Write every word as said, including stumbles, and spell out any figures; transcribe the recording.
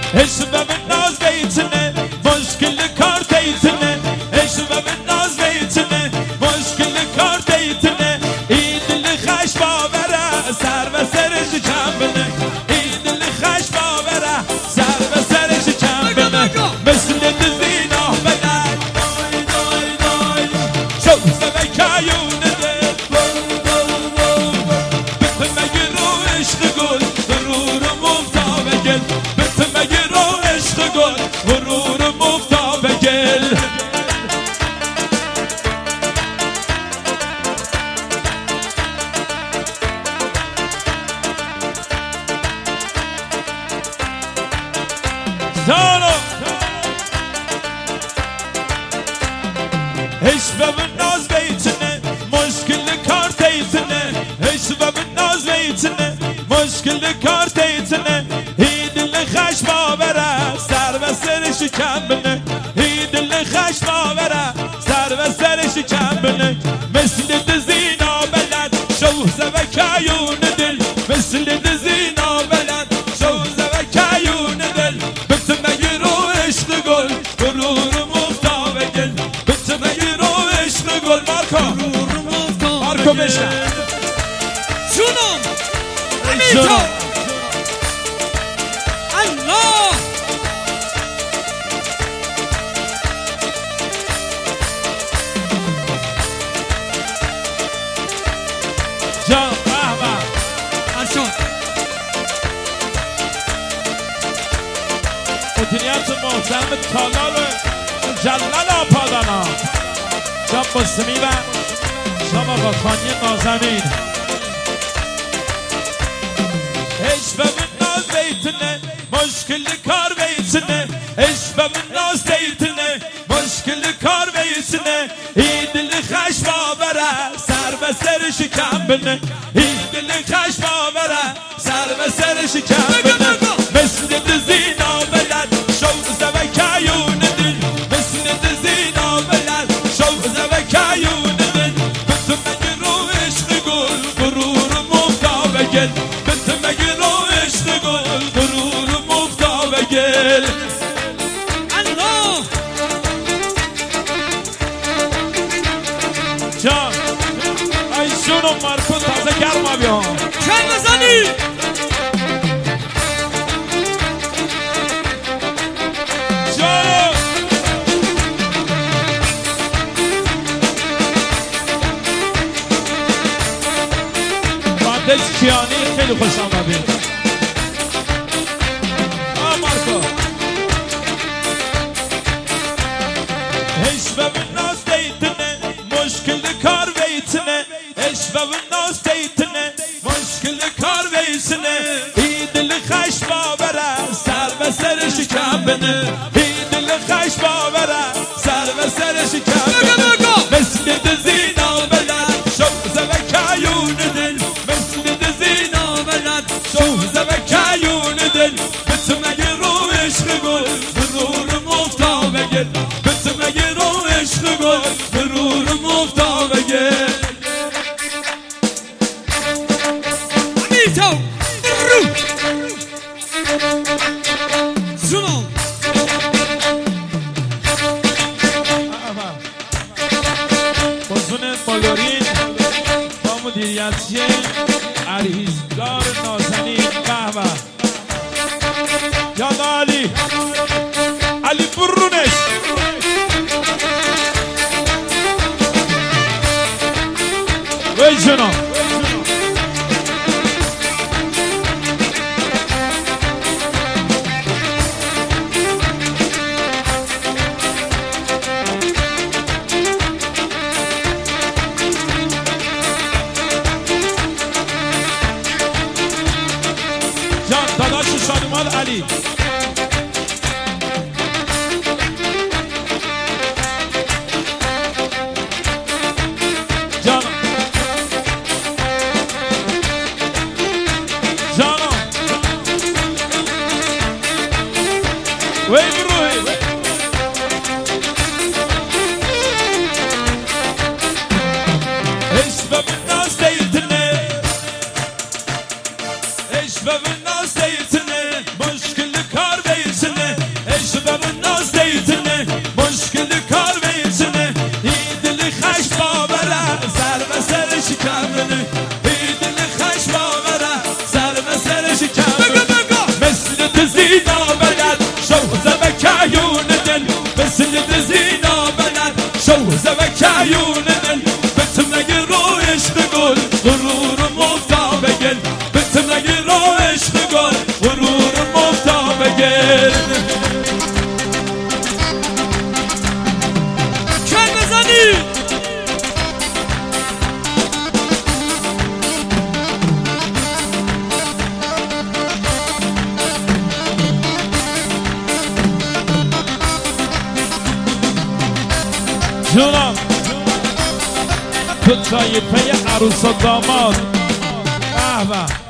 عشق و ناز بیتنه مشکل کار دیتنه عشق و ناز بیتنه مشکل کار دیتنه این دل خش باوره سر و سرش کم بنه این دل خش باوره سر و سرش کم بنه مثل دزینا بنه دای دای دای شو سبکایون دل بت مگه رو عشق گل غرور مفتا بگل بت مگه رو عشق گل غرور مفتا بگل زارو عشق و ناز بیتنه مشکل کار دیتنه عشق و ناز بیتنه مشکل کار دیتنه این دل خش باوره سر و سرش کم بنه این دل خش باوره سر و سرش کم بنه مثل دزینا بلد شوزه و کایون دل مثل دزینا بلد شوزه و کایون دل بت مگه رو عشق گل غرور مفتا بگل بت مگه رو عشق گل مارکو مارکو بشن جونم امیتا الله جان بابا ارشاد مدیریت محترم تالال جلال آپادانا جان مسلمی و شام آقا خانی نازنین عشق و ناز بیتنه مشکل کار بیتنه عشق و ناز دیتنه مشکل کار بیتنه این دل خش باوره سر و سرش کم بنه این دل خش باوره سر و سرش کم بنه مثل دزینا بلد شوزه و کایون دل مثل دزینا بلد شوزه و کایون دل بت مگه رو عشق گل غرور مفتا بگل بت مگه رو عشق گل غرور مفتا بگل الله جان ای شونو مارکو تازه گرما بیا چند بزنی جان بندش کیانی خیلی خوش آمدید آه مارکو عشق و ناز دیتنه مشکل کار بیتنه عشق و ناز دیتنه مشکل کار بیتنه این دل خش باوره سر و سرش کم بنه این دل خش باوره سر و سرش کم بنه مثل دزینا بلد شوزه و کایون دل مثل دزینا بلد شوزه و کایون دل بت مگه رو عشق گل غرور مفتا بگل بت مگه رو عشق گل غرور مفتا بگل امیتا رو جونم بازون مالورین با مدیریتی عریزگار نازنین بهبه یاد علی علی برونش وی جناب جان داداش شادمال علی جان جان وی بروی عشق و ناز دیتنه عشق و ناز دیتنه مشکل کار بیتنه عیون دل بتم نگی رو عشق گل غرور مفتا بگل بتم نگی رو عشق گل غرور مفتا بگل چند بزنی جونم تو چای پی عروس و داماد. به به